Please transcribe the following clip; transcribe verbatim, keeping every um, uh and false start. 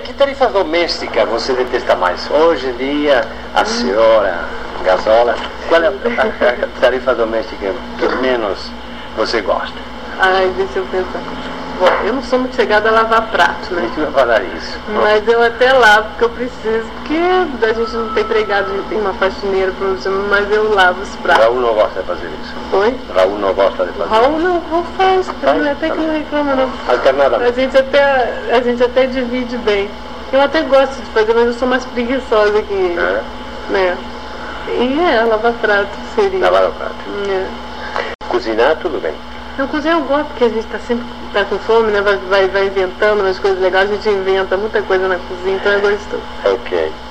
que tarifa doméstica você detesta mais? Hoje em dia, a senhora Gazola, qual é a, a, a tarifa doméstica que menos você gosta? Ai, deixa eu pensar. Bom, eu não sou muito chegada a lavar prato, né? A gente vai falar isso. Mas eu até lavo, porque eu preciso, porque a gente não tem empregado, a gente tem uma faxineira, mas eu lavo os pratos. Raul não gosta de fazer isso. Oi? Raul não gosta de fazer Raul não, Raul faz, faz? até que não reclama não. Alternadamente. A gente até, a gente até divide bem. Eu até gosto de fazer, mas eu sou mais preguiçosa que ele. É. Né? E é, lavar prato seria. Lavar o prato. É. Cozinhar, tudo bem. Eu cozinho, eu gosto, porque a gente está sempre tá com fome, né? Vai, vai, vai inventando umas coisas legais, a gente inventa muita coisa na cozinha, então é gostoso. Ok.